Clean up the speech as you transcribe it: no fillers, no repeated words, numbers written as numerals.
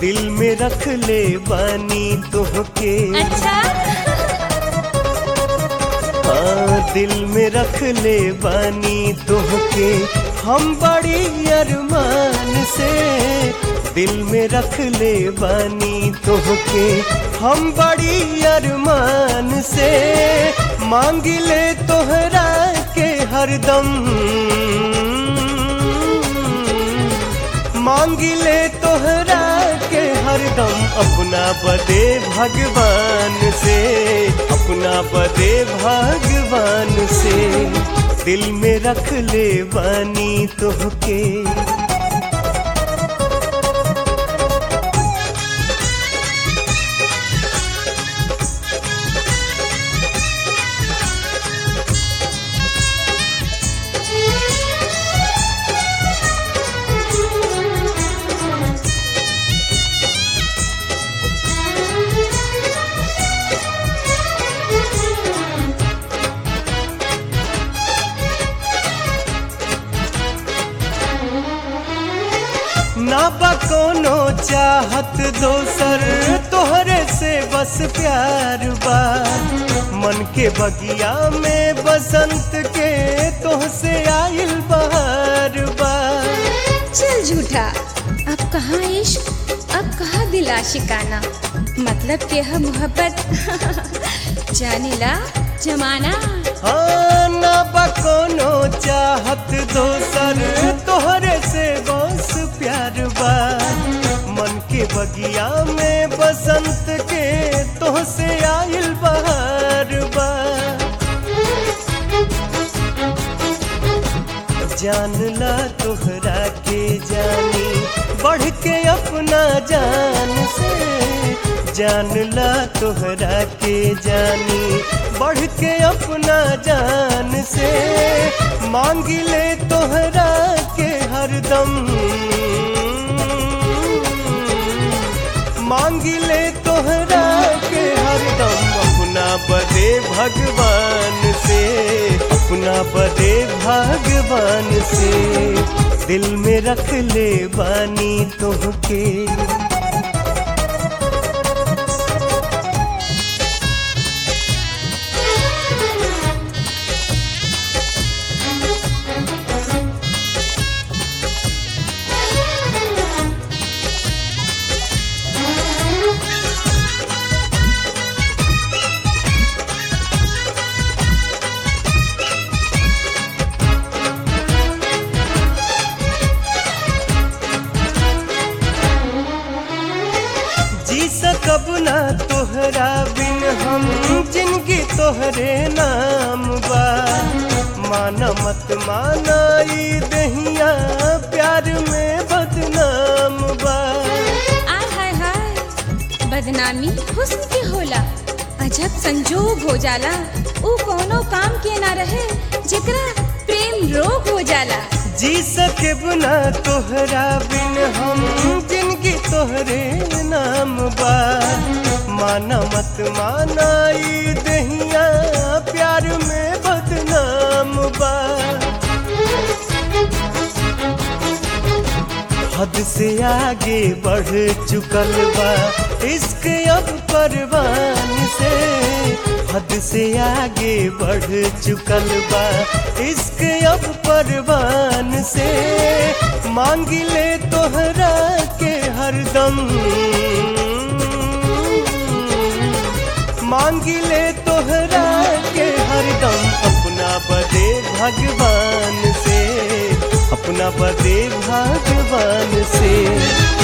दिल में रख ले बानी तोहके। अच्छा हाँ दिल में रख ले बानी तोहके हम बड़ी अरमान से। दिल में रख ले बानी तोहके हम बड़ी अरमान से। मांग ले तोहरा के हरदम, मांग ले तोहरा के हरदम अपना बदे भगवान से, अपना बदे भगवान से। दिल में रख ले बानी तोहके। ना बा कोनो चाहत दोसर तोहरे से बस प्यार बा। मन के बगिया में बसंत के तोहसे आइल बहार बा। चल झूठा, अब कहाँ इश्क, अब कहाँ दिल आशिकाना। मतलब के है मोहब्बत जाने ला जमाना। हाँ ना बा कोनो चाहत दोसर तोहरे से बस प्यार बा। मन के बगिया में बसंत के तोहसे आइल बहार बा। जान ला तोहरा के जानी बढ़ के अपना जान से। जान ला तोहरा के जानी बढ़ के अपना जान से। मांग ले तोहरा के हरदम, मांग ले तोहरा के हरदम अपना बदे भगवान से, अपना बदे भगवान से। दिल में रख ले बानी तोहके। जी सकब ना तोहरा बिन हम जिंदगी तोहरे नाम बा। माना मत माना ई दहिया प्यार में बदनाम बा। आय हाय हाय, बदनामी हुस्न के होला। अजब संजोग हो जाला, ऊ कोनो काम के ना रहे जेकरा प्रेम रोग हो जाला। जी सके बिना तोहरा बिन हम जिंदगी तोहरे नाम बा। माना मत माना ई दहिया प्यार में बदनाम बा। हद से आगे बढ़ चुकल बा इश्क अब परवान से। हद से आगे बढ़ चुकल बा इश्क अब परवान से। मांग ले तोहरा के हरदम, मांग ले तोहरा के हरदम अपना बदे भगवान से, अपना बदे भगवान से।